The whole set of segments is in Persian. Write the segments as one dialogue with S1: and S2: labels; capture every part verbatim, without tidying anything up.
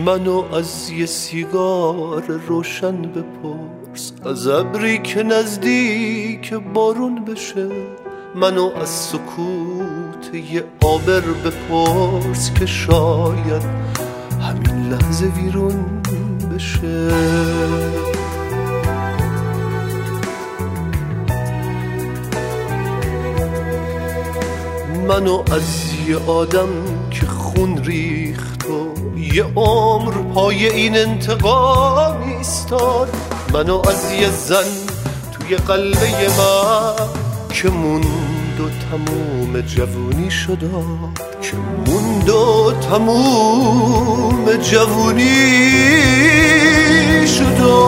S1: منو از یه سیگار روشن بپرس، از ابری که نزدیک بارون بشه. منو از سکوت یه آبر بپرس که شاید همین لحظه ویرون بشه. منو از یه آدم که خون ریخت و یه عمر پای این انتقام ایستاد. منو از یه زن توی قلبه من که موند و تموم جوونی شد، که موند و تموم جوونی شد.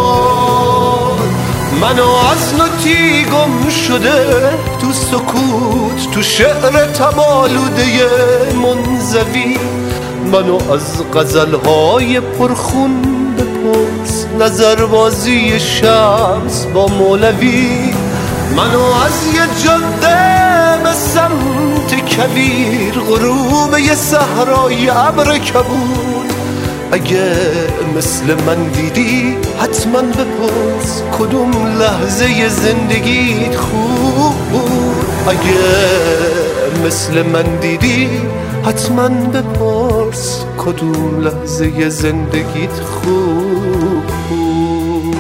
S1: منو از نوتی گم شده تو سکوت، تو شعر تبالوده منزوی. منو از غزلهای پرخون بپرس، نظربازی شمس با مولوی. منو از یه جاده به سمت کویر، غروب یه صحرای ابر کبود. اگه مثل من دیدی حتما بپرس کدوم لحظه زندگیت خوب بود. اگه مثل من دیدی حتما بپرس کدوم لحظه زندگیت خوب بود.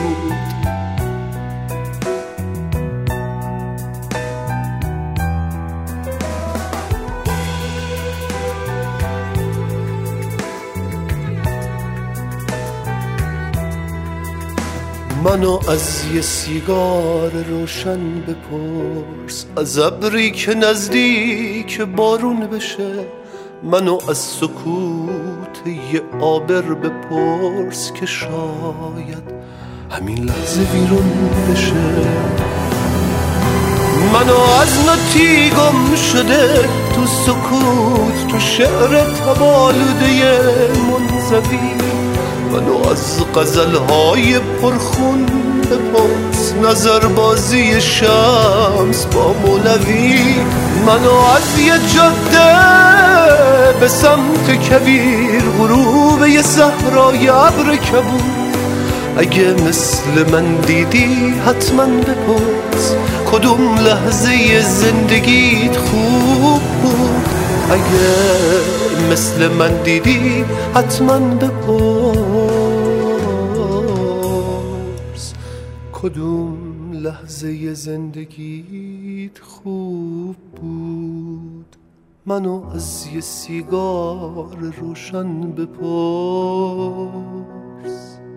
S1: منو از یه سیگار روشن بپرس، از ابری که نزدیک بارون بشه. منو از سکوت یه آبر بپرس که شاید همین لحظه ویرون بشه. منو از نوتی گم شده تو سکوت، تو شعر تبالوده منزوی. منو از غزلهای پرخون بپرس، نظربازی شمس با مولوی. منو از یه جاده به سمت کویر، غروب یه صحرای ابر کبود. اگه مثل من دیدی حتما بپرس کدوم لحظه زندگیت خوب بود. اگه مثل من دیدی حتما بپرس کدوم لحظه زندگیت خوب بود. منو از یه سیگار روشن بپرس.